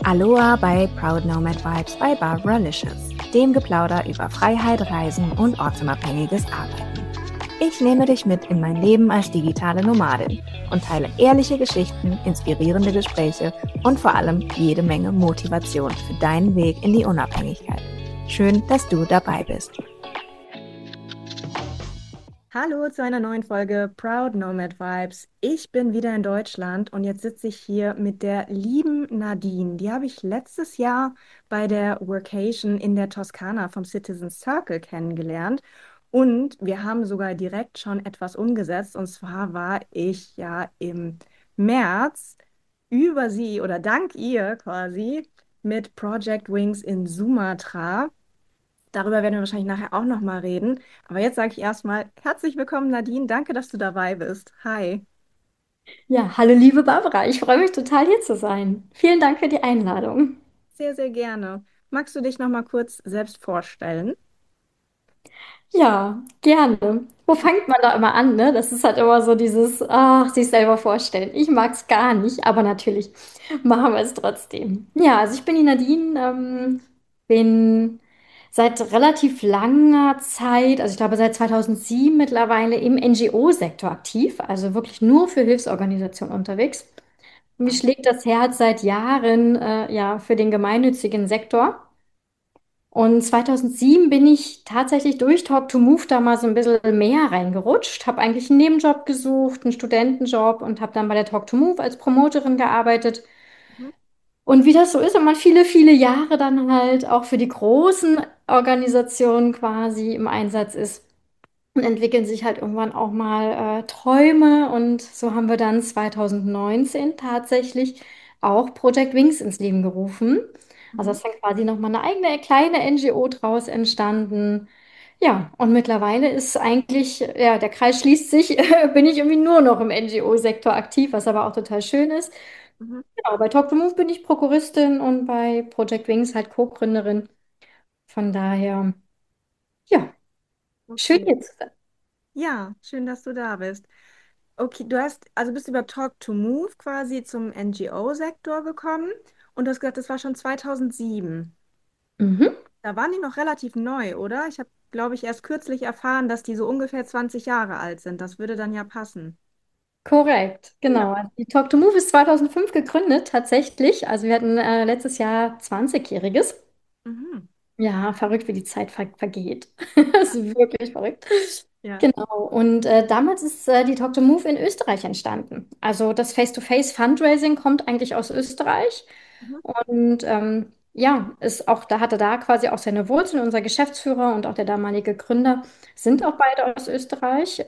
Aloha bei Proud Nomad Vibes bei Barbara Licious, dem Geplauder über Freiheit, Reisen und ortsunabhängiges Arbeiten. Ich nehme dich mit in mein Leben als digitale Nomadin und teile ehrliche Geschichten, inspirierende Gespräche und vor allem jede Menge Motivation für deinen Weg in die Unabhängigkeit. Schön, dass du dabei bist. Hallo zu einer neuen Folge Proud Nomad Vibes. Ich bin wieder in Deutschland und jetzt sitze ich hier mit der lieben Nadine. Die habe ich letztes Jahr bei der Workation in der Toskana vom Citizen Circle kennengelernt. Und wir haben sogar direkt schon etwas umgesetzt. Und zwar war ich ja im März über sie oder dank ihr quasi mit Project Wings in Sumatra. Darüber werden wir wahrscheinlich nachher auch nochmal reden. Aber jetzt sage ich erstmal herzlich willkommen, Nadine. Danke, dass du dabei bist. Hi. Ja, hallo liebe Barbara, ich freue mich total hier zu sein. Vielen Dank für die Einladung. Sehr, sehr gerne. Magst du dich nochmal kurz selbst vorstellen? Ja, gerne. Wo fängt man da immer an, ne? Das ist halt immer so dieses, ach, sich selber vorstellen. Ich mag es gar nicht, aber natürlich machen wir es trotzdem. Ja, also ich bin die Nadine, bin seit relativ langer Zeit, also ich glaube seit 2007 mittlerweile im NGO-Sektor aktiv, also wirklich nur für Hilfsorganisationen unterwegs. Mir schlägt das Herz seit Jahren ja, für den gemeinnützigen Sektor. Und 2007 bin ich tatsächlich durch Talk to Move da mal so ein bisschen mehr reingerutscht, habe eigentlich einen Nebenjob gesucht, einen Studentenjob und habe dann bei der Talk to Move als Promoterin gearbeitet. Mhm. Und wie das so ist, wenn man viele, viele Jahre dann halt auch für die großen Organisationen quasi im Einsatz ist, und entwickeln sich halt irgendwann auch mal Träume. Und so haben wir dann 2019 tatsächlich auch Project Wings ins Leben gerufen. Also Mhm. ist dann quasi nochmal eine eigene kleine NGO draus entstanden. Ja, und mittlerweile ist eigentlich, ja, der Kreis schließt sich, bin ich irgendwie nur noch im NGO-Sektor aktiv, was aber auch total schön ist. Mhm. Ja, bei Talk to Move bin ich Prokuristin und bei Project Wings halt Co-Gründerin. Von daher, ja, schön Okay. hier zu sein. Ja, schön, dass du da bist. Okay, also bist über Talk to Move quasi zum NGO-Sektor gekommen und du hast gesagt, das war schon 2007. Mhm. Da waren die noch relativ neu, oder? Ich habe, glaube ich, erst kürzlich erfahren, dass die so ungefähr 20 Jahre alt sind. Das würde dann ja passen. Korrekt, Ja. genau. Also die Talk to Move ist 2005 gegründet, tatsächlich. Also wir hatten letztes Jahr 20-Jähriges. Mhm. Ja, verrückt, wie die Zeit vergeht. Das ist wirklich verrückt. Ja. Genau. Und damals ist die Talk to Move in Österreich entstanden. Also das Face-to-Face-Fundraising kommt eigentlich aus Österreich. Mhm. Und ja, ist auch, da hatte da quasi auch seine Wurzeln. Unser Geschäftsführer und auch der damalige Gründer sind Mhm. auch beide aus Österreich.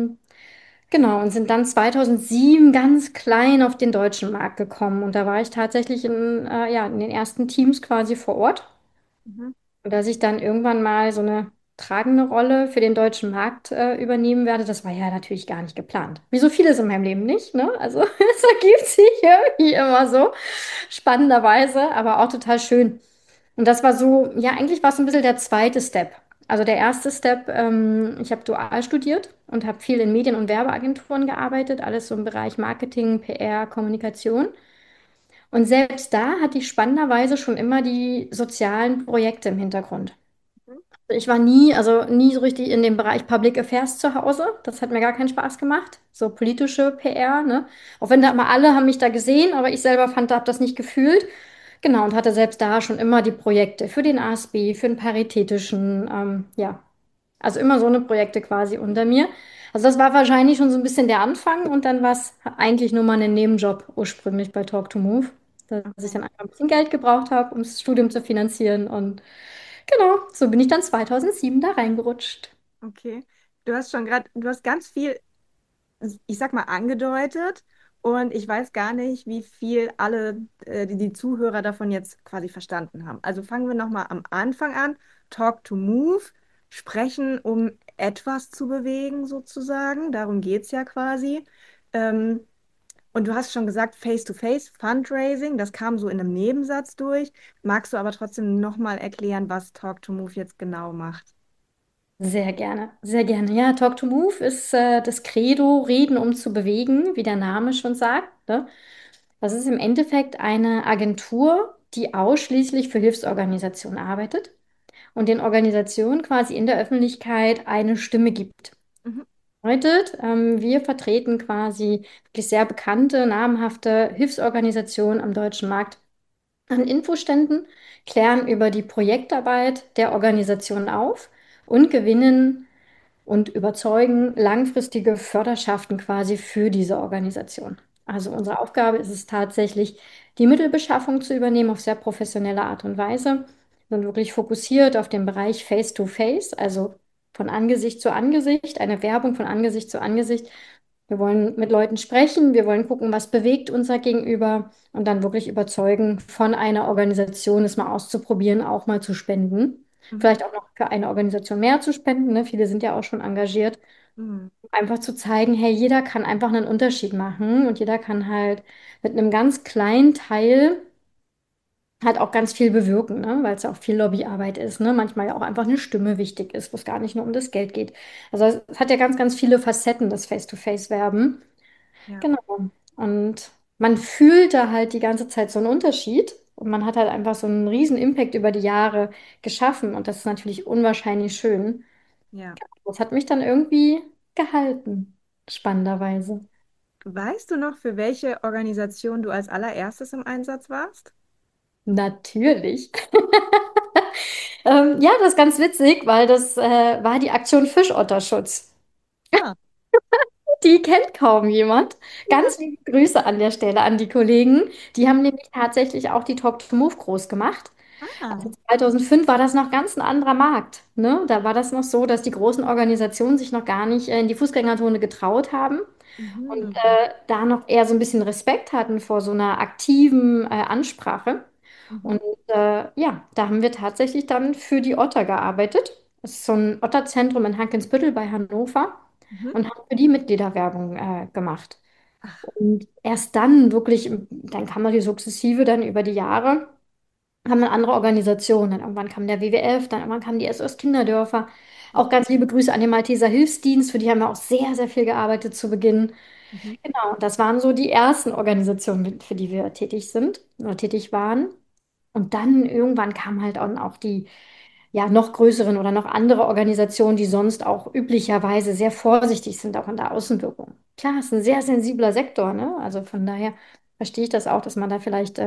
Genau, und sind dann 2007 ganz klein auf den deutschen Markt gekommen. Und da war ich tatsächlich ja, in den ersten Teams quasi vor Ort. Mhm. Und dass ich dann irgendwann mal so eine tragende Rolle für den deutschen Markt übernehmen werde, das war ja natürlich gar nicht geplant. Wie so vieles in meinem Leben nicht, ne? Also es ergibt sich irgendwie immer so, spannenderweise, aber auch total schön. Und das war so, ja, eigentlich war es so ein bisschen der zweite Step. Also der erste Step, ich habe dual studiert und habe viel in Medien- und Werbeagenturen gearbeitet, alles so im Bereich Marketing, PR, Kommunikation. Und selbst da hatte ich spannenderweise schon immer die sozialen Projekte im Hintergrund. Mhm. Ich war nie, also nie so richtig in dem Bereich Public Affairs zu Hause. Das hat mir gar keinen Spaß gemacht. So politische PR, ne? Auch wenn da mal alle haben mich da gesehen, aber ich selber fand, habe das nicht gefühlt. Genau, und hatte selbst da schon immer die Projekte für den ASB, für den Paritätischen, ja, also immer so eine Projekte quasi unter mir. Also das war wahrscheinlich schon so ein bisschen der Anfang und dann war es eigentlich nur mal ein Nebenjob ursprünglich bei Talk to Move, dass ich Okay. dann einfach ein bisschen Geld gebraucht habe, um das Studium zu finanzieren und genau, so bin ich dann 2007 da reingerutscht. Okay. Du hast ganz viel, ich sag mal, angedeutet und ich weiß gar nicht, wie viel alle, die Zuhörer davon jetzt quasi verstanden haben. Also fangen wir nochmal am Anfang an. Talk to Move, sprechen, um etwas zu bewegen, sozusagen. Darum geht es ja quasi. Ähm, und du hast schon gesagt, Face-to-Face, Fundraising, das kam so in einem Nebensatz durch. Magst du aber trotzdem nochmal erklären, was Talk to Move jetzt genau macht? Sehr gerne, sehr gerne. Ja, Talk to Move ist das Credo, Reden um zu bewegen, wie der Name schon sagt. Ne? Das ist im Endeffekt eine Agentur, die ausschließlich für Hilfsorganisationen arbeitet und den Organisationen quasi in der Öffentlichkeit eine Stimme gibt. Mhm. Bedeutet, wir vertreten quasi wirklich sehr bekannte, namhafte Hilfsorganisationen am deutschen Markt an Infoständen, klären über die Projektarbeit der Organisation auf und gewinnen und überzeugen langfristige Förderschaften quasi für diese Organisation. Also unsere Aufgabe ist es tatsächlich, die Mittelbeschaffung zu übernehmen auf sehr professionelle Art und Weise. Wir sind wirklich fokussiert auf den Bereich Face-to-Face, also von Angesicht zu Angesicht, eine Werbung von Angesicht zu Angesicht. Wir wollen mit Leuten sprechen, wir wollen gucken, was bewegt unser Gegenüber und dann wirklich überzeugen, von einer Organisation es mal auszuprobieren, auch mal zu spenden. Mhm. Vielleicht auch noch für eine Organisation mehr zu spenden, ne? Viele sind ja auch schon engagiert. Mhm. Einfach zu zeigen, hey, jeder kann einfach einen Unterschied machen und jeder kann halt mit einem ganz kleinen Teil halt auch ganz viel bewirken, ne? Weil es ja auch viel Lobbyarbeit ist, ne? Manchmal ja auch einfach eine Stimme wichtig ist, wo es gar nicht nur um das Geld geht. Also es hat ja ganz, ganz viele Facetten, das Face-to-Face-Werben. Ja. Genau. Und man fühlt da halt die ganze Zeit so einen Unterschied und man hat halt einfach so einen riesen Impact über die Jahre geschaffen und das ist natürlich unwahrscheinlich schön. Ja. Das hat mich dann irgendwie gehalten, spannenderweise. Weißt du noch, für welche Organisation du als allererstes im Einsatz warst? Natürlich. Ja, das ist ganz witzig, weil das war die Aktion Fischotterschutz. Ah, Die kennt kaum jemand. ja. Ganz liebe Grüße an der Stelle an die Kollegen. Die haben Mhm. nämlich tatsächlich auch die Talk to Move groß gemacht. Ah. Also 2005 war das noch ganz ein anderer Markt, ne? Da war das noch so, dass die großen Organisationen sich noch gar nicht in die Fußgängerzone getraut haben und Mhm. da noch eher so ein bisschen Respekt hatten vor so einer aktiven Ansprache. Mhm. Und ja, da haben wir tatsächlich dann für die Otter gearbeitet. Das ist so ein Otterzentrum in Hankensbüttel bei Hannover Mhm. und haben für die Mitgliederwerbung gemacht. Ach. Und erst dann wirklich, dann kam die sukzessive dann über die Jahre haben dann andere Organisationen. Dann irgendwann kam der WWF, dann irgendwann kamen die SOS Kinderdörfer. Auch ganz liebe Grüße an den Malteser Hilfsdienst, für die haben wir auch sehr, sehr viel gearbeitet zu Beginn. Mhm. Genau, und das waren so die ersten Organisationen, für die wir tätig sind oder tätig waren. Und dann irgendwann kamen halt auch die ja, noch größeren oder noch andere Organisationen, die sonst auch üblicherweise sehr vorsichtig sind, auch in der Außenwirkung. Klar, es ist ein sehr sensibler Sektor, ne? Also von daher verstehe ich das auch, dass man da vielleicht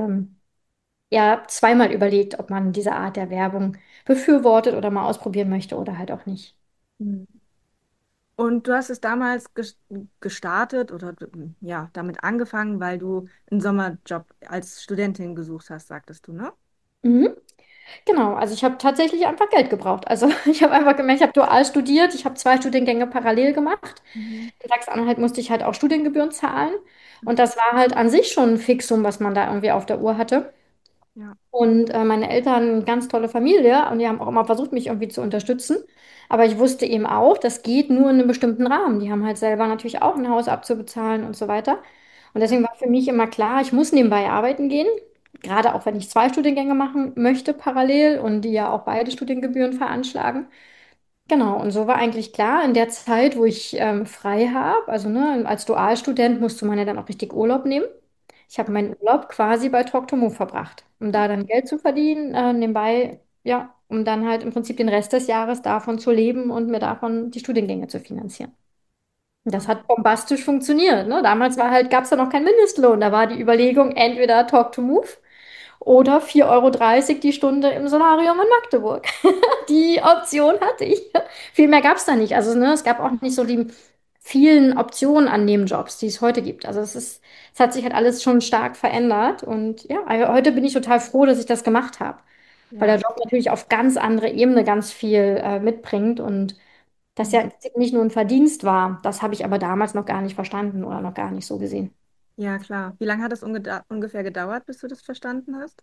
ja zweimal überlegt, ob man diese Art der Werbung befürwortet oder mal ausprobieren möchte oder halt auch nicht. Mhm. Und du hast es damals gestartet oder ja, damit angefangen, weil du einen Sommerjob als Studentin gesucht hast, sagtest du, ne? Mhm. Genau, also ich habe tatsächlich einfach Geld gebraucht. Also ich habe einfach gemerkt, ich habe dual studiert, ich habe zwei Studiengänge parallel gemacht. Mhm. In Sachsen-Anhalt musste ich halt auch Studiengebühren zahlen. Und Mhm. das war halt an sich schon ein Fixum, was man da irgendwie auf der Uhr hatte. Ja. Und meine Eltern, ganz tolle Familie, und die haben auch immer versucht, mich irgendwie zu unterstützen. Aber ich wusste eben auch, das geht nur in einem bestimmten Rahmen. Die haben halt selber natürlich auch ein Haus abzubezahlen und so weiter. Und Ja. deswegen war für mich immer klar, ich muss nebenbei arbeiten gehen. Gerade auch wenn ich zwei Studiengänge machen möchte parallel und die ja auch beide Studiengebühren veranschlagen. Genau, und so war eigentlich klar, in der Zeit, wo ich frei habe, also ne, als Dualstudent musste man ja dann auch richtig Urlaub nehmen. Ich habe meinen Urlaub quasi bei Talk to Move verbracht, um da dann Geld zu verdienen, nebenbei, ja, um dann halt im Prinzip den Rest des Jahres davon zu leben und mir davon die Studiengänge zu finanzieren. Und das hat bombastisch funktioniert, ne? Damals gab es da noch keinen Mindestlohn. Da war die Überlegung, entweder Talk to Move oder 4,30 € die Stunde im Solarium in Magdeburg. Die Option hatte ich. Viel mehr gab es da nicht. Also, ne, es gab auch nicht so die vielen Optionen an Nebenjobs, die es heute gibt. Also, es hat sich halt alles schon stark verändert. Und ja, also heute bin ich total froh, dass ich das gemacht habe, weil Ja. der Job natürlich auf ganz andere Ebene ganz viel mitbringt und das ja Mhm. im Prinzip nicht nur ein Verdienst war. Das habe ich aber damals noch gar nicht verstanden oder noch gar nicht so gesehen. Ja, klar. Wie lange hat es ungefähr gedauert, bis du das verstanden hast?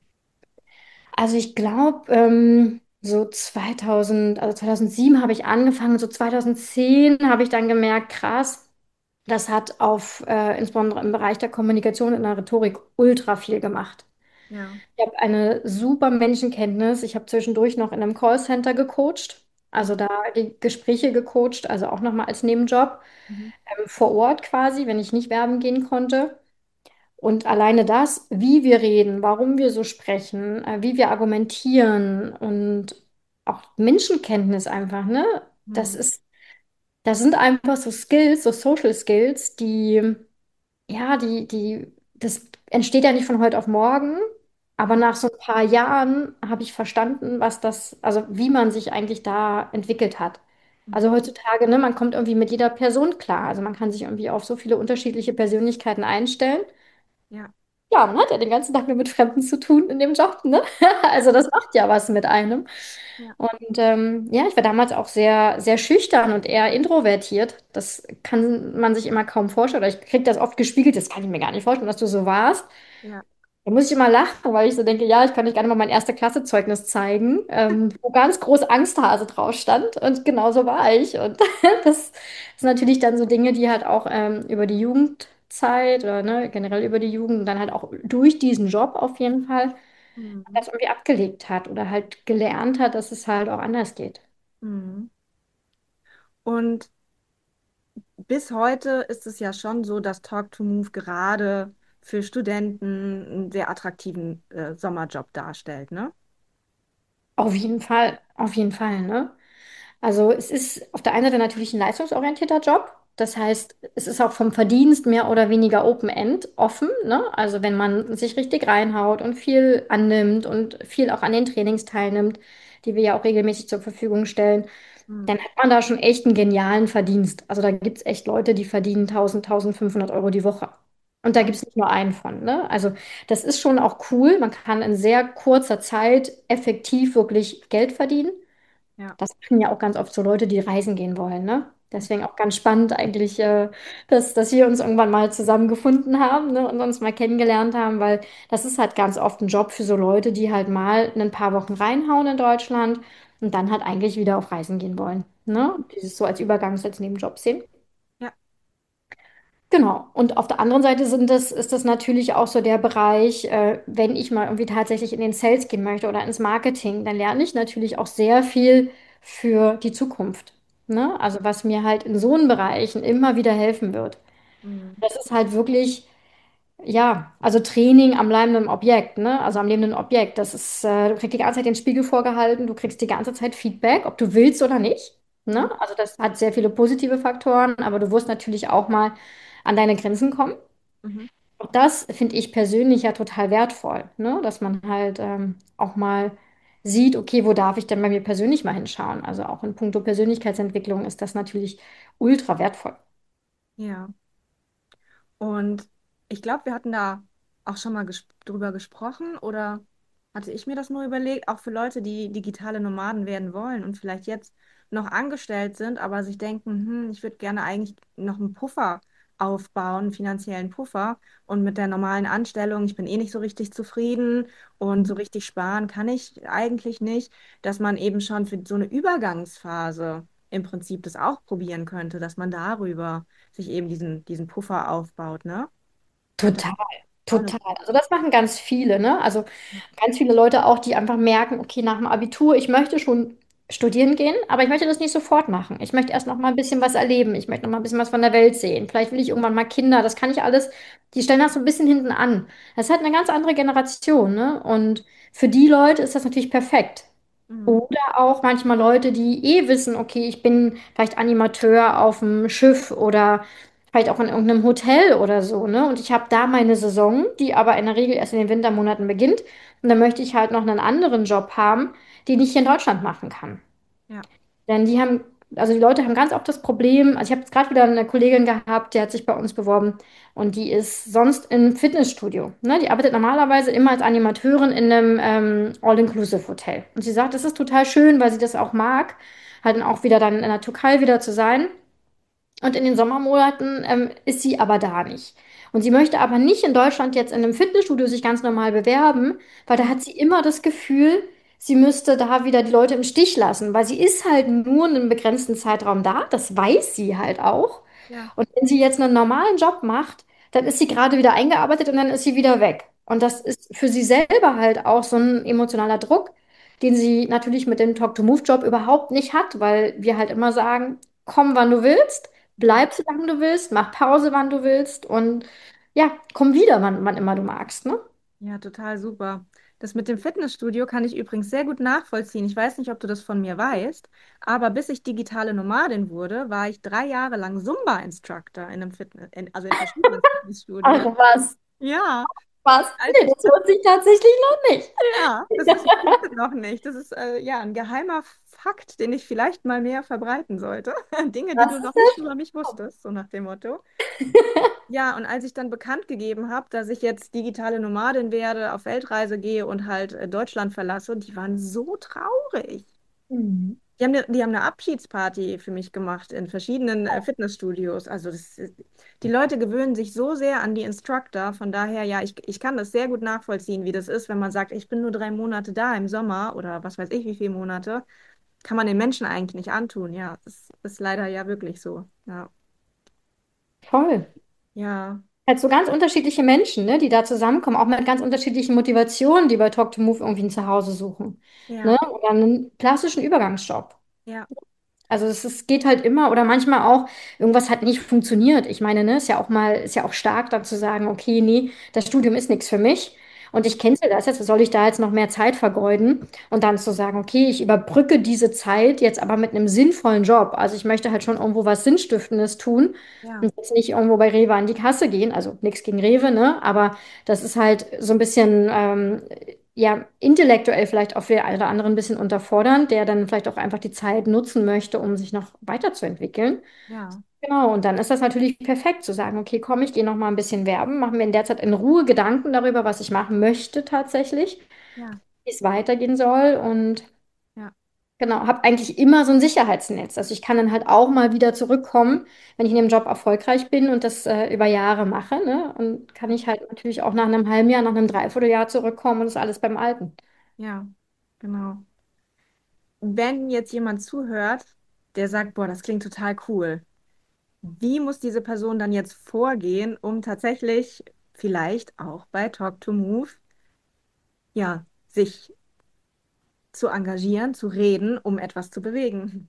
Also ich glaube, so 2000, also 2007 habe ich angefangen, so 2010 habe ich dann gemerkt, krass, das hat auf insbesondere im Bereich der Kommunikation und der Rhetorik ultra viel gemacht. Ja. Ich habe eine super Menschenkenntnis. Ich habe zwischendurch noch in einem Callcenter gecoacht, also Mhm. da die Gespräche gecoacht, also auch nochmal als Nebenjob Mhm. vor Ort quasi, wenn ich nicht werben gehen konnte. Und alleine das, wie wir reden, warum wir so sprechen, wie wir argumentieren und auch Menschenkenntnis einfach, ne? Das Mhm. ist, das sind einfach so Skills, so Social Skills, das entsteht ja nicht von heute auf morgen, aber Ja. nach so ein paar Jahren habe ich verstanden, also wie man sich eigentlich da entwickelt hat. Also Mhm. heutzutage, ne, man kommt irgendwie mit jeder Person klar. Also man kann sich irgendwie auf so viele unterschiedliche Persönlichkeiten einstellen. Ja. Ja, man hat ja den ganzen Tag nur mit Fremden zu tun in dem Job, ne? Also das macht ja was mit einem. Ja. Und ja, ich war damals auch sehr, sehr schüchtern und eher introvertiert. Das kann man sich immer kaum vorstellen. Oder ich kriege das oft gespiegelt. Das kann ich mir gar nicht vorstellen, dass du so warst. Ja. Da muss ich immer lachen, weil ich so denke, ja, ich kann euch gerne mal mein erste Klassezeugnis zeigen, wo ganz groß Angsthase drauf stand. Und genau so war ich. Und das sind natürlich dann so Dinge, die halt auch über die Jugendzeit oder ne, generell über die Jugend und dann halt auch durch diesen Job auf jeden Fall Mhm. das irgendwie abgelegt hat oder halt gelernt hat, dass es halt auch anders geht. Mhm. Und bis heute ist es ja schon so, dass Talk to Move gerade für Studenten einen sehr attraktiven Sommerjob darstellt, ne? Auf jeden Fall, ne? Also es ist auf der einen Seite natürlich ein leistungsorientierter Job. Das heißt, es ist auch vom Verdienst mehr oder weniger Open-End offen, ne? Also wenn man sich richtig reinhaut und viel annimmt und viel auch an den Trainings teilnimmt, die wir ja auch regelmäßig zur Verfügung stellen, dann Mhm. hat man da schon echt einen genialen Verdienst. Also da gibt es echt Leute, die verdienen 1000, 1500 € die Woche. Und da gibt es nicht nur einen von, ne? Also das ist schon auch cool. Man kann in sehr kurzer Zeit effektiv wirklich Geld verdienen. Ja. Das machen ja auch ganz oft so Leute, die reisen gehen wollen, ne? Deswegen auch ganz spannend eigentlich, dass wir uns irgendwann mal zusammengefunden haben, ne, und uns mal kennengelernt haben, weil das ist halt ganz oft ein Job für so Leute, die halt mal ein paar Wochen reinhauen in Deutschland und dann halt eigentlich wieder auf Reisen gehen wollen, ne? Dieses so als Übergangs-, als Nebenjob sehen. Ja. Genau. Und auf der anderen Seite ist das natürlich auch so der Bereich, wenn ich mal irgendwie tatsächlich in den Sales gehen möchte oder ins Marketing, dann lerne ich natürlich auch sehr viel für die Zukunft. Ne? Also was mir halt in so einen Bereichen immer wieder helfen wird. Mhm. Das ist halt wirklich, ja, also Training am bleibenden Objekt, ne? Also am lebenden Objekt. Du kriegst die ganze Zeit den Spiegel vorgehalten, du kriegst die ganze Zeit Feedback, ob du willst oder nicht. Ne? Mhm. Also das hat sehr viele positive Faktoren, aber du wirst natürlich auch mal an deine Grenzen kommen. Mhm. Auch das finde ich persönlich ja total wertvoll, ne? Dass man halt auch mal sieht, okay, wo darf ich denn bei mir persönlich mal hinschauen? Also auch in puncto Persönlichkeitsentwicklung ist das natürlich ultra wertvoll. Ja. Und ich glaube, wir hatten da auch schon mal drüber gesprochen oder hatte ich mir das nur überlegt, auch für Leute, die digitale Nomaden werden wollen und vielleicht jetzt noch angestellt sind, aber sich denken, ich würde gerne eigentlich noch einen Puffer aufbauen, einen finanziellen Puffer und mit der normalen Anstellung, ich bin eh nicht so richtig zufrieden und so richtig sparen kann ich eigentlich nicht, dass man eben schon für so eine Übergangsphase im Prinzip das auch probieren könnte, dass man darüber sich eben diesen Puffer aufbaut, ne? Ich glaube, das Total, ist auch eine total. Also das machen ganz viele, ne? Also ja. ganz viele Leute auch, die einfach merken, okay, nach dem Abitur, ich möchte schon studieren gehen, aber ich möchte das nicht sofort machen. Ich möchte erst noch mal ein bisschen was erleben. Ich möchte noch mal ein bisschen was von der Welt sehen. Vielleicht will ich irgendwann mal Kinder. Das kann ich alles. Die stellen das so ein bisschen hinten an. Das ist halt eine ganz andere Generation, ne? Und für die Leute ist das natürlich perfekt. Mhm. Oder auch manchmal Leute, die eh wissen, okay, ich bin vielleicht Animateur auf dem Schiff oder vielleicht auch in irgendeinem Hotel oder so, ne? Und ich habe da meine Saison, die aber in der Regel erst in den Wintermonaten beginnt. Und dann möchte ich halt noch einen anderen Job haben, den ich hier in Deutschland machen kann. Ja. Denn also die Leute haben ganz oft das Problem, also ich habe jetzt gerade wieder eine Kollegin gehabt, die hat sich bei uns beworben und die ist sonst im Fitnessstudio. Ne? Die arbeitet normalerweise immer als Animateurin in einem All-Inclusive-Hotel. Und sie sagt, das ist total schön, weil sie das auch mag, halt dann auch wieder dann in der Türkei wieder zu sein. Und in den Sommermonaten ist sie aber da nicht. Und sie möchte aber nicht in Deutschland jetzt in einem Fitnessstudio sich ganz normal bewerben, weil da Mhm. hat sie immer das Gefühl, sie müsste da wieder die Leute im Stich lassen, weil sie ist halt nur in einem begrenzten Zeitraum da, das weiß sie halt auch. Ja. Und wenn sie jetzt einen normalen Job macht, dann ist sie gerade wieder eingearbeitet und dann ist sie wieder weg. Und das ist für sie selber halt auch so ein emotionaler Druck, den sie natürlich mit dem Talk-to-Move-Job überhaupt nicht hat, weil wir halt immer sagen, komm, wann du willst. Mhm. Bleib so lange du willst, mach Pause, wann du willst. Und ja, komm wieder, wann immer du magst, ne? Ja, total super. Das mit dem Fitnessstudio kann ich übrigens sehr gut nachvollziehen. Ich weiß nicht, ob du das von mir weißt, aber bis ich digitale Nomadin wurde, war ich 3 Jahre lang Zumba-Instructor in einem also in verschiedenen Ach Fitnessstudios. was, Ja, was? als Nee, ich das wusste ich tatsächlich noch nicht. ja, ich wusste noch nicht. Das ist ja ein geheimer Fakt, den ich vielleicht mal mehr verbreiten sollte. Dinge, die Das du noch ist ja nicht über mich schlau. wusstest, so nach dem Motto. Ja, und als ich dann bekannt gegeben habe, dass ich jetzt digitale Nomadin werde, auf Weltreise gehe und halt Deutschland verlasse, die waren so traurig. Mhm. Die haben eine Abschiedsparty für mich gemacht in verschiedenen Fitnessstudios. Also die Leute gewöhnen sich so sehr an die Instructor. Von daher, ja, ich kann das sehr gut nachvollziehen, wie das ist, wenn man sagt, ich bin nur 3 Monate da im Sommer oder was weiß ich, wie viele Monate. Kann man den Menschen eigentlich nicht antun. Ja, das ist leider ja wirklich so. Ja, Voll. ja, Halt so ganz unterschiedliche Menschen, ne, die da zusammenkommen, auch mit ganz unterschiedlichen Motivationen, die bei Talk to Move irgendwie ein Zuhause suchen. Ne? ja, Und dann einen klassischen Übergangsjob. ja, Also es geht halt immer oder manchmal auch, irgendwas hat nicht funktioniert. Ich meine, ne, ist ja auch stark dann zu sagen, okay, nee, das Studium ist nichts für mich und ich cancel das jetzt, soll ich da jetzt noch mehr Zeit vergeuden? Und dann zu sagen, okay, ich überbrücke diese Zeit jetzt aber mit einem sinnvollen Job. Also ich möchte halt schon irgendwo was Sinnstiftendes tun ja, und jetzt nicht irgendwo bei Rewe an die Kasse gehen. Also nichts gegen Rewe, ne? Aber das ist halt so ein bisschen ja, intellektuell vielleicht auch für den einen oder anderen ein bisschen unterfordernd, der dann vielleicht auch einfach die Zeit nutzen möchte, um sich noch weiterzuentwickeln. ja, Genau, und dann ist das natürlich perfekt zu sagen, okay, komm, ich gehe noch mal ein bisschen werben, mache mir in der Zeit in Ruhe Gedanken darüber, was ich machen möchte tatsächlich, ja, wie es weitergehen soll und ja, genau, habe eigentlich immer so ein Sicherheitsnetz. Also ich kann dann halt auch mal wieder zurückkommen, wenn ich in dem Job erfolgreich bin und das über Jahre mache, ne? Und kann ich halt natürlich auch nach einem halben Jahr, nach einem Dreivierteljahr zurückkommen und ist alles beim Alten. ja, genau. Wenn jetzt jemand zuhört, der sagt, boah, das klingt total cool, wie muss diese Person dann jetzt vorgehen, um tatsächlich vielleicht auch bei Talk to Move, ja, sich zu engagieren, zu reden, um etwas zu bewegen?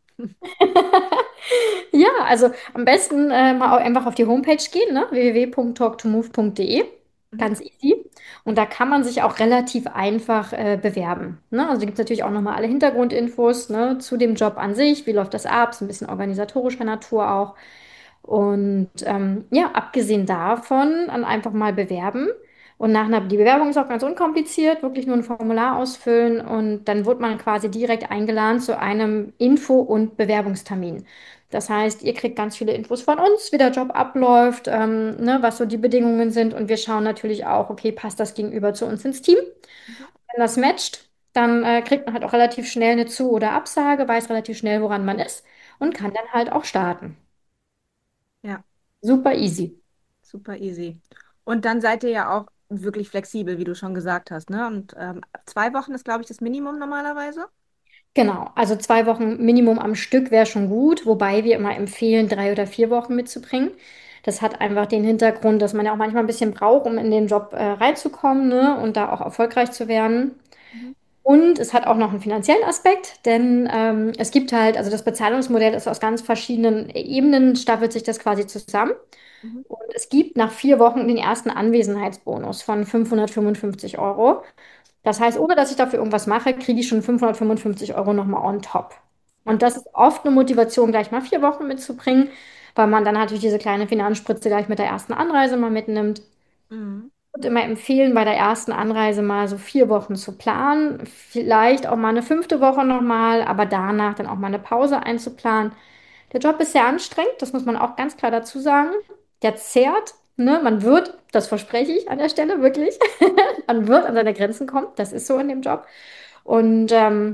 Ja, also am besten mal einfach auf die Homepage gehen, ne? www.talktomove.de. Mhm, Ganz easy. Und da kann man sich auch relativ einfach bewerben. Ne? Also gibt es natürlich auch nochmal alle Hintergrundinfos, ne, zu dem Job an sich. Wie läuft das ab? So ein bisschen organisatorischer Natur auch. Und ja, abgesehen davon, dann einfach mal bewerben. Und die Bewerbung ist auch ganz unkompliziert, wirklich nur ein Formular ausfüllen und dann wird man quasi direkt eingeladen zu einem Info- und Bewerbungstermin. Das heißt, ihr kriegt ganz viele Infos von uns, wie der Job abläuft, ne, was so die Bedingungen sind und wir schauen natürlich auch, okay, passt das Gegenüber zu uns ins Team? mhm, Wenn das matcht, dann kriegt man halt auch relativ schnell eine Zu- oder Absage, weiß relativ schnell, woran man ist und mhm. kann dann halt auch starten. Ja, Super easy. super easy. Und dann seid ihr ja auch wirklich flexibel, wie du schon gesagt hast, ne? Und 2 Wochen ist, glaube ich, das Minimum normalerweise. Genau, also 2 Wochen Minimum am Stück wäre schon gut, wobei wir immer empfehlen, 3 oder 4 Wochen mitzubringen. Das hat einfach den Hintergrund, dass man ja auch manchmal ein bisschen braucht, um in den Job reinzukommen, ne, und da auch erfolgreich zu werden. Mhm, Und es hat auch noch einen finanziellen Aspekt, denn es gibt halt, also das Bezahlungsmodell ist aus ganz verschiedenen Ebenen, staffelt sich das quasi zusammen. mhm, Und es gibt nach 4 Wochen den ersten Anwesenheitsbonus von 555 Euro. Das heißt, ohne dass ich dafür irgendwas mache, kriege ich schon 555 Euro nochmal on top. ja. Und das ist oft eine Motivation, gleich mal 4 Wochen mitzubringen, weil man dann natürlich diese kleine Finanzspritze gleich mit der ersten Anreise mal mitnimmt. Mhm, Ich würde immer empfehlen, bei der ersten Anreise mal so 4 Wochen zu planen, vielleicht auch mal eine fünfte Woche nochmal, aber danach dann auch mal eine Pause einzuplanen. Der Job ist sehr anstrengend, das muss man auch ganz klar dazu sagen. Der zehrt, ne? Man wird, das verspreche ich an der Stelle wirklich, man wird an seine Grenzen kommen, das ist so in dem Job. Und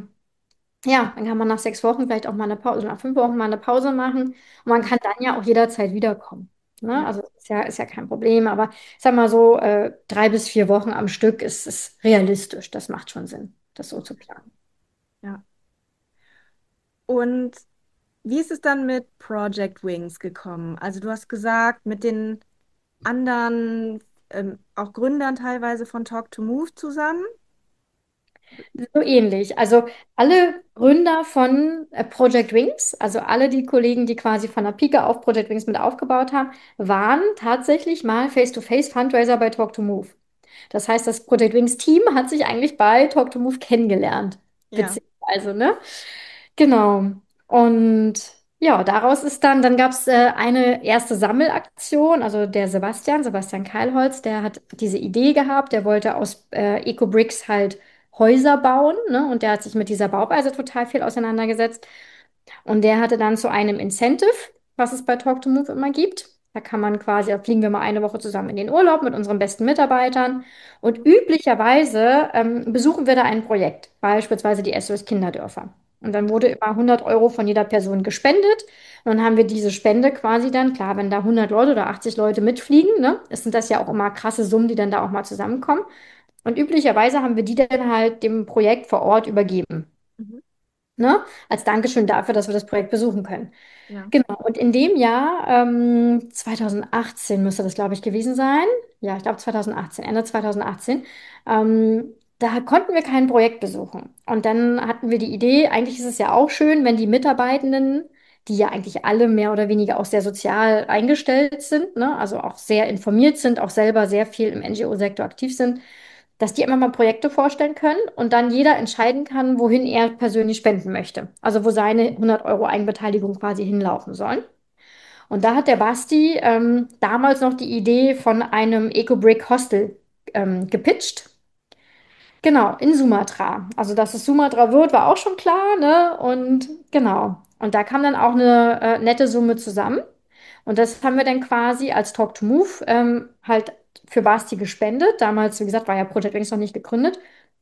ja, dann kann man nach 6 Wochen vielleicht auch mal eine Pause, nach 5 Wochen mal eine Pause machen. Und man mhm, kann dann ja auch jederzeit wiederkommen. Ne? ja, Also ist ja kein Problem. Aber ich sag mal so, 3 bis 4 Wochen am Stück ist realistisch. Das macht schon Sinn, das so zu planen. ja. Und wie ist es dann mit Project Wings gekommen? Also du hast gesagt, mit den anderen, auch Gründern teilweise von Talk to Move zusammen. So ähnlich. Also alle Gründer von Project Wings, also alle die Kollegen, die quasi von der Pike auf Project Wings mit aufgebaut haben, waren tatsächlich mal Face-to-Face Fundraiser bei Talk to Move. Das heißt, das Project Wings Team hat sich eigentlich bei Talk to Move kennengelernt. Ja. Witzigerweise, ne? Genau. Und ja, daraus ist dann gab es eine erste Sammelaktion. Also der Sebastian Keilholz, der hat diese Idee gehabt, der wollte aus Ecobricks halt Häuser bauen, ne? Und der hat sich mit dieser Bauweise total viel auseinandergesetzt. Und der hatte dann zu einem Incentive, was es bei Talk to Move immer gibt. Da kann man quasi, da fliegen wir mal eine Woche zusammen in den Urlaub mit unseren besten Mitarbeitern. Und üblicherweise besuchen wir da ein Projekt, beispielsweise die SOS Kinderdörfer. Und dann wurde immer 100 € von jeder Person gespendet. Und dann haben wir diese Spende quasi dann, klar, wenn da 100 Leute oder 80 Leute mitfliegen, ne, sind das ja auch immer krasse Summen, die dann da auch mal zusammenkommen. Und üblicherweise haben wir die dann halt dem Projekt vor Ort übergeben. Mhm. Ne? Als Dankeschön dafür, dass wir das Projekt besuchen können. Ja. Genau, und in dem Jahr, 2018 müsste das, glaube ich, gewesen sein. Ja, ich glaube 2018, Ende 2018. Da konnten wir kein Projekt besuchen. Und dann hatten wir die Idee, eigentlich ist es ja auch schön, wenn die Mitarbeitenden, die ja eigentlich alle mehr oder weniger auch sehr sozial eingestellt sind, ne? Also auch sehr informiert sind, auch selber sehr viel im NGO-Sektor aktiv sind, dass die immer mal Projekte vorstellen können und dann jeder entscheiden kann, wohin er persönlich spenden möchte. Also wo seine 100 € Eigenbeteiligung quasi hinlaufen sollen. Und da hat der Basti damals noch die Idee von einem Eco-Brick Hostel gepitcht. Genau, in Sumatra. Also, dass es Sumatra wird, war auch schon klar, ne? Und genau. Und da kam dann auch eine nette Summe zusammen. Und das haben wir dann quasi als Talk to Move halt für Basti gespendet. Damals, wie gesagt, war ja Project Wings noch nicht gegründet.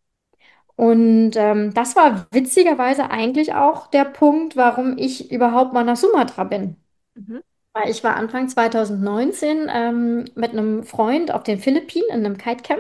Und das war witzigerweise eigentlich auch der Punkt, warum ich überhaupt mal nach Sumatra bin. Mhm. Weil ich war Anfang 2019 mit einem Freund auf den Philippinen in einem Kitecamp.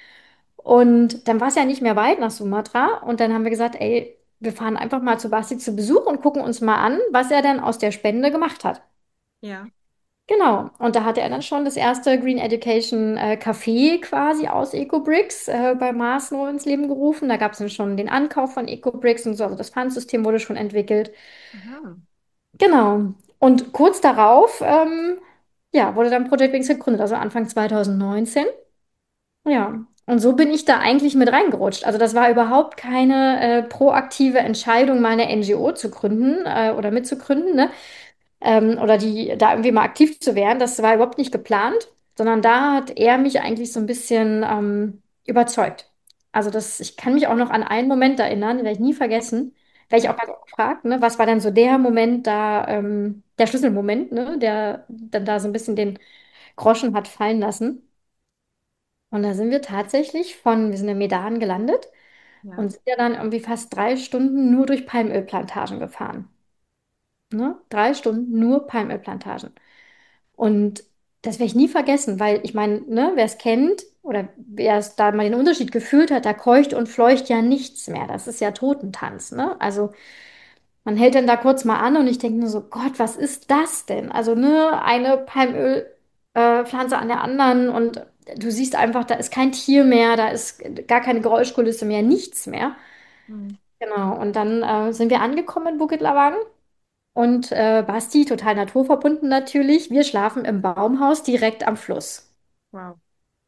Und dann war es ja nicht mehr weit nach Sumatra. Und dann haben wir gesagt, ey, wir fahren einfach mal zu Basti zu Besuch und gucken uns mal an, was er denn aus der Spende gemacht hat. Ja. Genau. Und da hatte er dann schon das erste Green Education Café quasi aus EcoBricks bei Maslow ins Leben gerufen. Da gab es dann schon den Ankauf von EcoBricks und so. Also das Pfandsystem wurde schon entwickelt. Aha. Genau. Und kurz darauf, ja, wurde dann Project Wings gegründet, also Anfang 2019. Ja. Und so bin ich da eigentlich mit reingerutscht. Also das war überhaupt keine proaktive Entscheidung, mal eine NGO zu gründen oder mitzugründen, ne? Oder die da irgendwie mal aktiv zu werden. Das war überhaupt nicht geplant, sondern da hat er mich eigentlich so ein bisschen überzeugt. Also ich kann mich auch noch an einen Moment erinnern, den werde ich nie vergessen. Werde ich Ja. auch ganz oft gefragt, ne, was war denn so der Moment da, der Schlüsselmoment, ne, der dann da so ein bisschen den Groschen hat fallen lassen. Und da sind wir tatsächlich wir sind in Medan gelandet Ja. und sind ja dann irgendwie fast 3 Stunden nur durch Palmölplantagen gefahren. Ne? 3 Stunden nur Palmölplantagen. Und das werde ich nie vergessen, weil ich meine, ne, wer es kennt oder wer es da mal den Unterschied gefühlt hat, da keucht und fleucht ja nichts mehr. Das ist ja Totentanz, ne? Also man hält dann da kurz mal an und ich denke nur so, Gott, was ist das denn? Also ne, eine Palmölpflanze Pflanze an der anderen und du siehst einfach, da ist kein Tier mehr, da ist gar keine Geräuschkulisse mehr, nichts mehr. Mhm. Genau, und dann sind wir angekommen in Bukit Lawang. Und Basti, total naturverbunden natürlich. Wir schlafen im Baumhaus direkt am Fluss. Wow.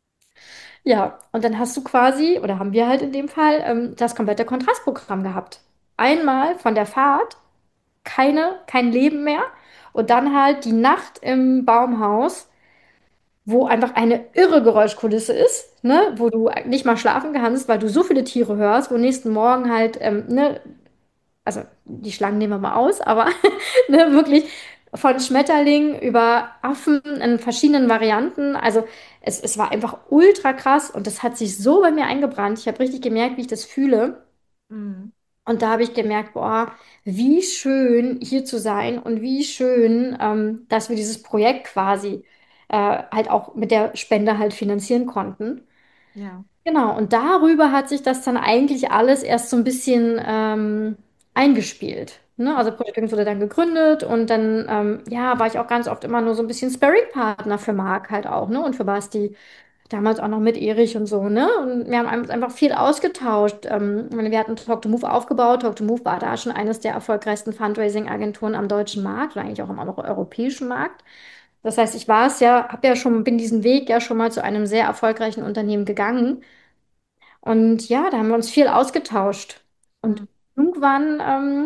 Ja, und dann hast du quasi, oder haben wir halt in dem Fall, das komplette Kontrastprogramm gehabt. Einmal von der Fahrt, kein Leben mehr. Und dann halt die Nacht im Baumhaus, wo einfach eine irre Geräuschkulisse ist, ne? Wo du nicht mal schlafen kannst, weil du so viele Tiere hörst, wo nächsten Morgen halt, ne, also die Schlangen nehmen wir mal aus, aber ne, wirklich von Schmetterling über Affen in verschiedenen Varianten. Also es war einfach ultra krass und das hat sich so bei mir eingebrannt. Ich habe richtig gemerkt, wie ich das fühle. Mhm. Und da habe ich gemerkt, boah, wie schön hier zu sein und wie schön, dass wir dieses Projekt quasi halt auch mit der Spende halt finanzieren konnten. Ja. Genau, und darüber hat sich das dann eigentlich alles erst so ein bisschen eingespielt. Ne? Also Project Wings wurde dann gegründet und dann ja, war ich auch ganz oft immer nur so ein bisschen Sparring-Partner für Marc halt auch, ne? Und für Basti. Damals auch noch mit Erich und so, ne? Und wir haben uns einfach viel ausgetauscht. Ich meine, wir hatten Talk to Move aufgebaut. Talk to Move war da schon eines der erfolgreichsten Fundraising-Agenturen am deutschen Markt oder eigentlich auch am europäischen Markt. Das heißt, ich war es ja, bin diesen Weg ja schon mal zu einem sehr erfolgreichen Unternehmen gegangen. Und ja, da haben wir uns viel ausgetauscht. Und Mhm. irgendwann,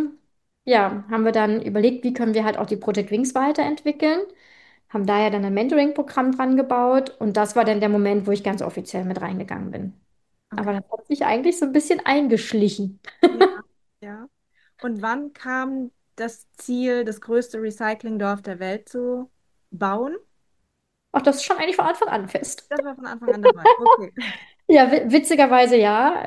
ja, haben wir dann überlegt, wie können wir halt auch die Project Wings weiterentwickeln. Haben da ja dann ein Mentoring-Programm dran gebaut. Und das war dann der Moment, wo ich ganz offiziell mit reingegangen bin. Aber Okay. das hat sich eigentlich so ein bisschen eingeschlichen. Ja, ja. Und wann kam das Ziel, das größte Recyclingdorf der Welt zu bauen? Auch das ist schon eigentlich von Anfang an fest. Das war von Anfang an dabei. Okay. Ja, witzigerweise ja.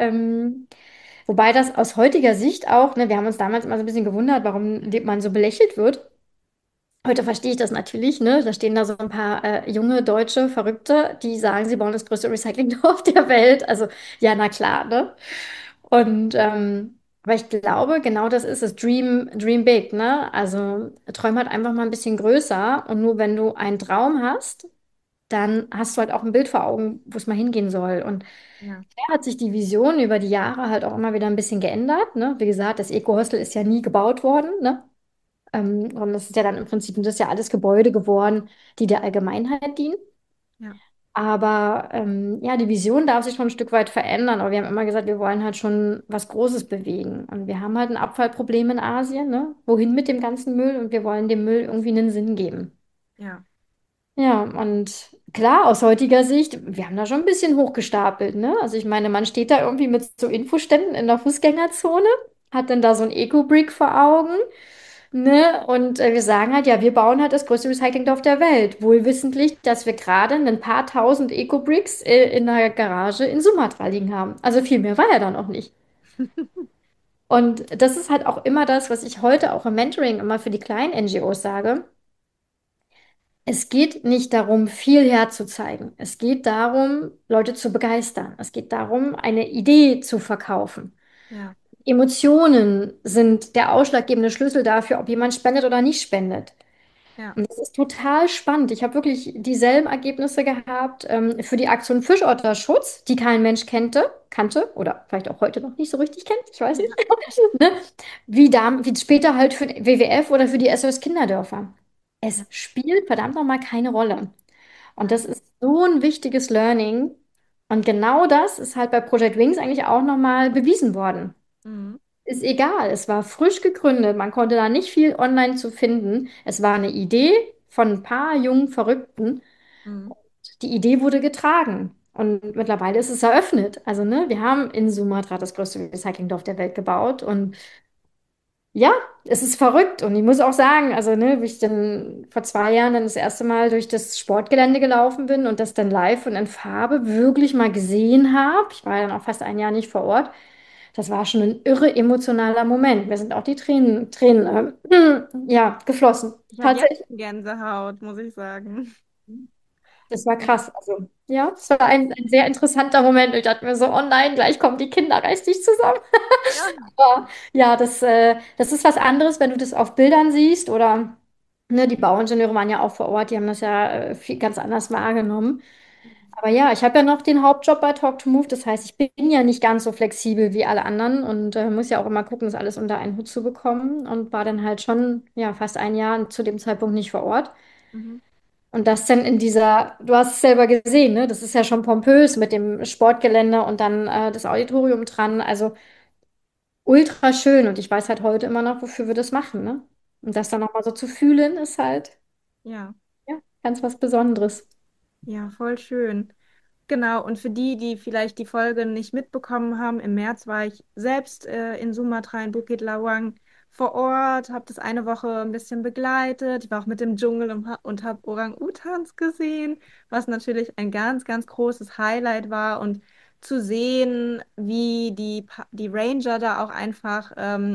Wobei das aus heutiger Sicht auch, ne, wir haben uns damals immer so ein bisschen gewundert, warum man so belächelt wird. Heute verstehe ich das natürlich, ne? Da stehen da so ein paar junge deutsche Verrückte, die sagen, sie bauen das größte Recyclingdorf der Welt. Also ja, na klar, ne? Und aber ich glaube, genau das ist es. Dream big, ne? Also träum halt einfach mal ein bisschen größer. Und nur wenn du einen Traum hast, dann hast du halt auch ein Bild vor Augen, wo es mal hingehen soll. Und Ja, da hat sich die Vision über die Jahre halt auch immer wieder ein bisschen geändert, ne? Wie gesagt, das Eco-Hostel ist ja nie gebaut worden, ne? Und das ist ja dann im Prinzip, das ist ja alles Gebäude geworden, die der Allgemeinheit dienen. ja, Aber ja, die Vision darf sich schon ein Stück weit verändern. Aber wir haben immer gesagt, wir wollen halt schon was Großes bewegen. Und wir haben halt ein Abfallproblem in Asien, ne? Wohin mit dem ganzen Müll? Und wir wollen dem Müll irgendwie einen Sinn geben. ja, Ja, und klar, aus heutiger Sicht, wir haben da schon ein bisschen hochgestapelt, ne? Also ich meine, man steht da irgendwie mit so Infoständen in der Fußgängerzone, hat dann da so ein Eco-Brick vor Augen. Ne? Und wir sagen halt, ja, wir bauen halt das größte Recyclingdorf der Welt. Wohl wissentlich, dass wir gerade ein paar tausend Eco-Bricks in der Garage in Sumatra liegen haben. Also viel mehr war ja dann auch nicht. Und das ist halt auch immer das, was ich heute auch im Mentoring immer für die kleinen NGOs sage. Es geht nicht darum, viel herzuzeigen. Es geht darum, Leute zu begeistern. Es geht darum, eine Idee zu verkaufen. ja, Emotionen sind der ausschlaggebende Schlüssel dafür, ob jemand spendet oder nicht spendet. ja, Und das ist total spannend. Ich habe wirklich dieselben Ergebnisse gehabt für die Aktion Fischotterschutz, die kein Mensch kannte oder vielleicht auch heute noch nicht so richtig kennt, ich weiß nicht, ja, ne? Wie später halt für den WWF oder für die SOS Kinderdörfer. Es ja, spielt verdammt nochmal keine Rolle. Und nein. das ist so ein wichtiges Learning. Und genau das ist halt bei Project Wings eigentlich auch nochmal bewiesen worden. Mhm. Ist egal, es war frisch gegründet, man konnte da nicht viel online zu finden. Es war eine Idee von ein paar jungen Verrückten. Mhm. Die Idee wurde getragen und mittlerweile ist es eröffnet. Also, ne, wir haben in Sumatra das größte Recyclingdorf der Welt gebaut und ja, es ist verrückt und ich muss auch sagen, also, ne, wie ich dann vor 2 Jahren dann das erste Mal durch das Sportgelände gelaufen bin und das dann live und in Farbe wirklich mal gesehen habe. Ich war ja dann auch fast ein Jahr nicht vor Ort. Das war schon ein irre emotionaler Moment. Mir sind auch die Tränen, ja, geflossen. Ich habe jetzt Tatsächlich. schon Gänsehaut, muss ich sagen. Das war Ja, krass. Also, ja, es war ein sehr interessanter Moment. Ich dachte mir so, oh nein, gleich kommen die Kinder, reiß dich zusammen. ja, Aber ja, das ist was anderes, wenn du das auf Bildern siehst oder, ne, die Bauingenieure waren ja auch vor Ort, die haben das ja ganz anders wahrgenommen. Aber ja, ich habe ja noch den Hauptjob bei Talk to Move. Das heißt, ich bin ja nicht ganz so flexibel wie alle anderen und muss ja auch immer gucken, das alles unter einen Hut zu bekommen und war dann halt schon ja fast ein Jahr zu dem Zeitpunkt nicht vor Ort. mhm. Und das dann in dieser, du hast es selber gesehen, ne? Das ist ja schon pompös mit dem Sportgelände und dann das Auditorium dran. Also ultra schön und ich weiß halt heute immer noch, wofür wir das machen, ne? Und das dann nochmal so zu fühlen, ist halt Ja, ja ganz was Besonderes. ja, voll schön. Genau, und für die, die vielleicht die Folge nicht mitbekommen haben, im März war ich selbst in Sumatra in Bukit Lawang vor Ort, habe das eine Woche ein bisschen begleitet. Ich war auch mit im Dschungel und habe Orang-Utans gesehen, was natürlich ein ganz, ganz großes Highlight war. Und zu sehen, wie die Ranger da auch einfach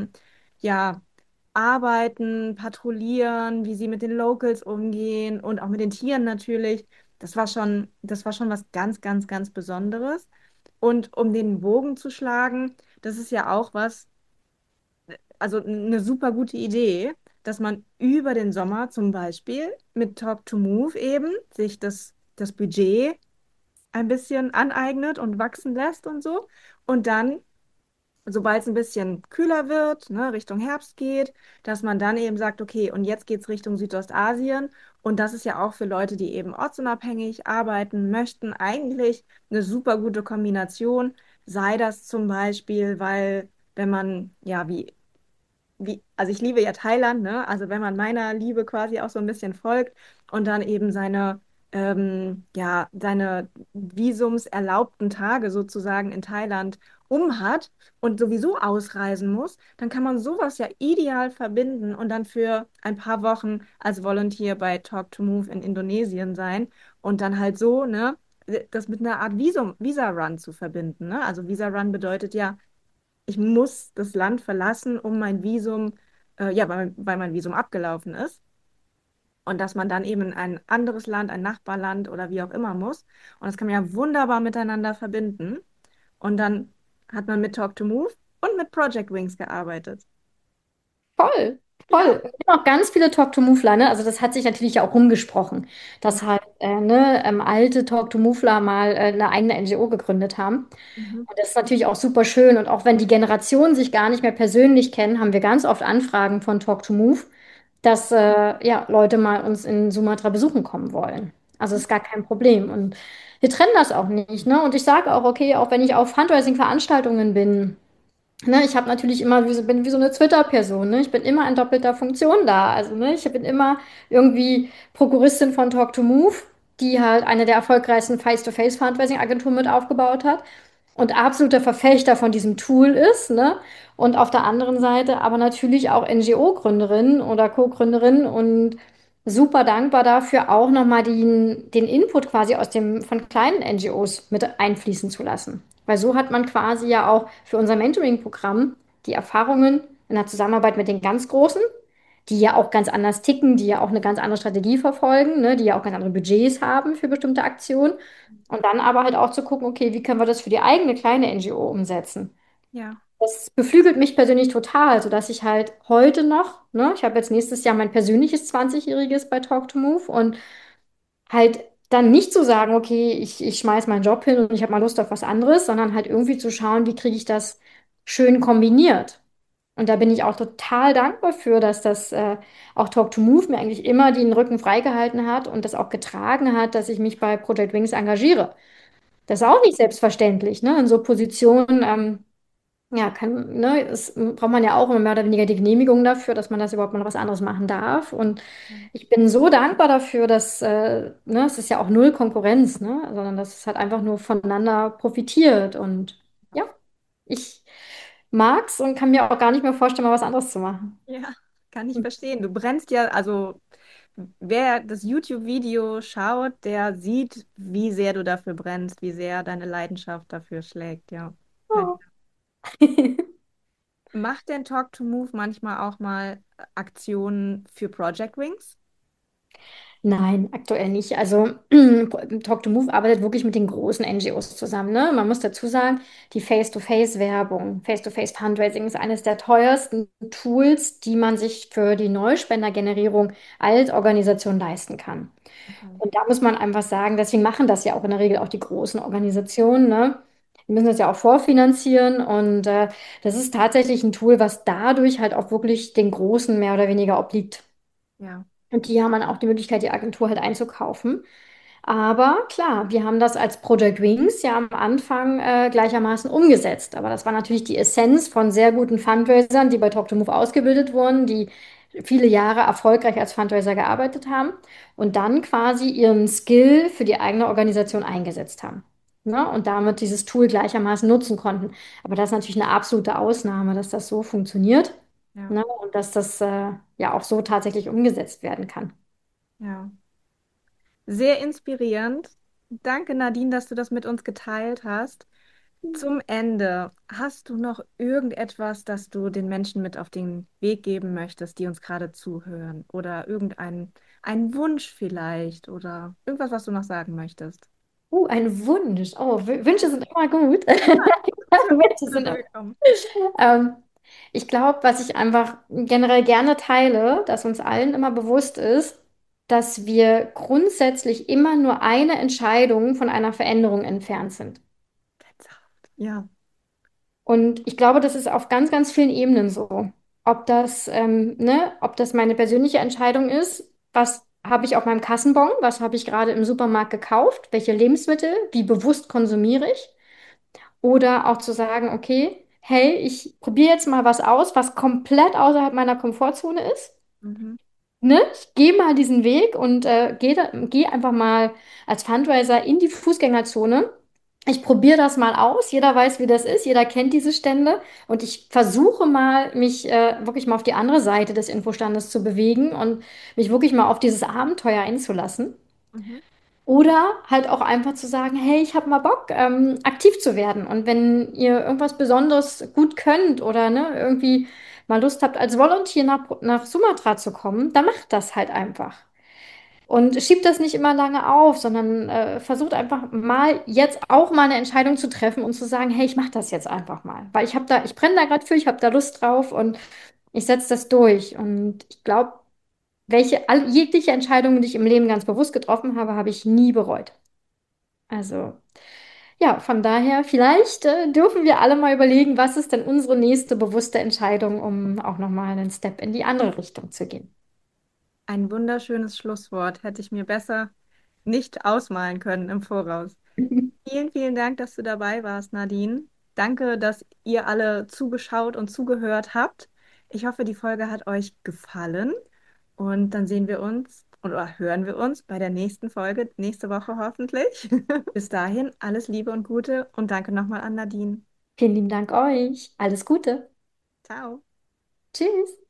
ja, arbeiten, patrouillieren, wie sie mit den Locals umgehen und auch mit den Tieren natürlich. Das war schon was ganz, ganz, ganz Besonderes. Und um den Bogen zu schlagen, das ist ja auch was, also eine super gute Idee, dass man über den Sommer zum Beispiel mit Talk to Move eben sich das Budget ein bisschen aneignet und wachsen lässt und so. Und dann, sobald es ein bisschen kühler wird, ne, Richtung Herbst geht, dass man dann eben sagt, okay, und jetzt geht es Richtung Südostasien. Und das ist ja auch für Leute, die eben ortsunabhängig arbeiten möchten, eigentlich eine super gute Kombination. Sei das zum Beispiel, weil wenn man, ja, also ich liebe ja Thailand, ne? Also wenn man meiner Liebe quasi auch so ein bisschen folgt und dann eben ja, seine visumserlaubten Tage sozusagen in Thailand hat und sowieso ausreisen muss, dann kann man sowas ja ideal verbinden und dann für ein paar Wochen als Volunteer bei Talk to Move in Indonesien sein und dann halt so, ne? Das mit einer Art Visa-Run zu verbinden, ne? Also Visa-Run bedeutet ja, ich muss das Land verlassen, um mein Visum, ja, weil mein Visum abgelaufen ist. Und dass man dann eben in ein anderes Land, ein Nachbarland oder wie auch immer muss. Und das kann man ja wunderbar miteinander verbinden. Und dann hat man mit Talk to Move und mit Project Wings gearbeitet. Voll, Ja. voll. Es gibt auch ganz viele Talk-to-Moveler, ne? Also das hat sich natürlich ja auch rumgesprochen, dass Ja. halt ne, alte Talk-to-Moveler mal eine eigene NGO gegründet haben. Mhm. Und das ist natürlich auch super schön. Und auch wenn die Generationen sich gar nicht mehr persönlich kennen, haben wir ganz oft Anfragen von Talk-to-Move, dass ja, Leute mal uns in Sumatra besuchen kommen wollen. Also ist gar kein Problem. Und wir trennen das auch nicht, ne? Und ich sage auch, okay, auch wenn ich auf Fundraising-Veranstaltungen bin, ne, ich habe natürlich immer, bin wie so eine Twitter-Person, ne? Ich bin immer in doppelter Funktion da. Also, ne, ich bin immer irgendwie Prokuristin von Talk to Move, die halt eine der erfolgreichsten Face-to-Face-Fundraising-Agenturen mit aufgebaut hat und absoluter Verfechter von diesem Tool ist, ne? Und auf der anderen Seite aber natürlich auch NGO-Gründerin oder Co-Gründerin und super dankbar dafür, auch nochmal den Input quasi von kleinen NGOs mit einfließen zu lassen. Weil so hat man quasi ja auch für unser Mentoring-Programm die Erfahrungen in der Zusammenarbeit mit den ganz Großen, die ja auch ganz anders ticken, die ja auch eine ganz andere Strategie verfolgen, ne, die ja auch ganz andere Budgets haben für bestimmte Aktionen. Und dann aber halt auch zu gucken, okay, wie können wir das für die eigene kleine NGO umsetzen? Ja. Das beflügelt mich persönlich total, sodass ich halt heute noch, ne, ich habe jetzt nächstes Jahr mein persönliches 20-jähriges bei Talk to Move und halt dann nicht zu sagen, okay, ich schmeiß meinen Job hin und ich habe mal Lust auf was anderes, sondern halt irgendwie zu schauen, wie kriege ich das schön kombiniert. Und da bin ich auch total dankbar für, dass das auch Talk to Move mir eigentlich immer den Rücken freigehalten hat und das auch getragen hat, dass ich mich bei Project Wings engagiere. Das ist auch nicht selbstverständlich, ne? In so Positionen, ja, ne, braucht man ja auch immer mehr oder weniger die Genehmigung dafür, dass man das überhaupt mal was anderes machen darf. Und ich bin so dankbar dafür, dass, ne, es ist ja auch null Konkurrenz, ne, sondern dass es halt einfach nur voneinander profitiert. Und ja, ich mag's und kann mir auch gar nicht mehr vorstellen, mal was anderes zu machen. Ja, kann ich verstehen. Du brennst ja, also wer das YouTube-Video schaut, der sieht, wie sehr du dafür brennst, wie sehr deine Leidenschaft dafür schlägt, ja. Hört Oh. Macht denn Talk to Move manchmal auch mal Aktionen für Project Wings? Nein, aktuell nicht. Also Talk to Move arbeitet wirklich mit den großen NGOs zusammen. Ne? Man muss dazu sagen, die Face-to-Face-Werbung, Face-to-Face-Fundraising ist eines der teuersten Tools, die man sich für die Neuspendergenerierung als Organisation leisten kann. Okay. Und da muss man einfach sagen, deswegen machen das ja auch in der Regel auch die großen Organisationen. Ne? Die müssen das ja auch vorfinanzieren und das ist tatsächlich ein Tool, was dadurch halt auch wirklich den Großen mehr oder weniger obliegt. Ja, Und die haben dann auch die Möglichkeit, die Agentur halt einzukaufen. Aber klar, wir haben das als Project Wings ja am Anfang gleichermaßen umgesetzt. Aber das war natürlich die Essenz von sehr guten Fundraisern, die bei Talk to Move ausgebildet wurden, die viele Jahre erfolgreich als Fundraiser gearbeitet haben und dann quasi ihren Skill für die eigene Organisation eingesetzt haben. Ne? Und damit dieses Tool gleichermaßen nutzen konnten. Aber das ist natürlich eine absolute Ausnahme, dass das so funktioniert, ja, ne? Und dass das ja auch so tatsächlich umgesetzt werden kann. ja. Sehr inspirierend. Danke, Nadine, dass du das mit uns geteilt hast. Zum Ende, hast du noch irgendetwas, das du den Menschen mit auf den Weg geben möchtest, die uns gerade zuhören? Oder ein Wunsch vielleicht? Oder irgendwas, was du noch sagen möchtest? Ein Wunsch. Oh, Wünsche sind immer gut. Das ist Wünsche immer sind immer. willkommen. Ähm, Ich glaube, was ich einfach generell gerne teile, dass uns allen immer bewusst ist, dass wir grundsätzlich immer nur eine Entscheidung von einer Veränderung entfernt sind. Ja. Und ich glaube, das ist auf ganz, ganz vielen Ebenen so. Ob das meine persönliche Entscheidung ist, was habe ich auf meinem Kassenbon, was habe ich gerade im Supermarkt gekauft, welche Lebensmittel, wie bewusst konsumiere ich, oder auch zu sagen, okay, hey, ich probiere jetzt mal was aus, was komplett außerhalb meiner Komfortzone ist. Mhm. Ne? Ich gehe mal diesen Weg und geh einfach mal als Fundraiser in die Fußgängerzone. Ich probiere das mal aus. Jeder weiß, wie das ist. Jeder kennt diese Stände. Und ich versuche mal, mich wirklich mal auf die andere Seite des Infostandes zu bewegen und mich wirklich mal auf dieses Abenteuer einzulassen. Mhm. Oder halt auch einfach zu sagen, hey, ich habe mal Bock, aktiv zu werden. Und wenn ihr irgendwas Besonderes gut könnt oder ne, irgendwie mal Lust habt, als Volunteer nach Sumatra zu kommen, dann macht das halt einfach. Und schiebt das nicht immer lange auf, sondern versucht einfach mal jetzt auch mal eine Entscheidung zu treffen und zu sagen, hey, ich mache das jetzt einfach mal. Weil ich brenne da gerade für, ich habe da Lust drauf und ich setze das durch. Und ich glaube, jegliche Entscheidungen, die ich im Leben ganz bewusst getroffen habe, habe ich nie bereut. Also, ja, von daher, vielleicht dürfen wir alle mal überlegen, was ist denn unsere nächste bewusste Entscheidung, um auch nochmal einen Step in die andere Richtung zu gehen. Ein wunderschönes Schlusswort. Hätte ich mir besser nicht ausmalen können im Voraus. Vielen, vielen Dank, dass du dabei warst, Nadine. Danke, dass ihr alle zugeschaut und zugehört habt. Ich hoffe, die Folge hat euch gefallen. Und dann sehen wir uns oder hören wir uns bei der nächsten Folge, nächste Woche hoffentlich. Bis dahin, alles Liebe und Gute und danke nochmal an Nadine. Vielen lieben Dank euch. Alles Gute. Ciao. Tschüss.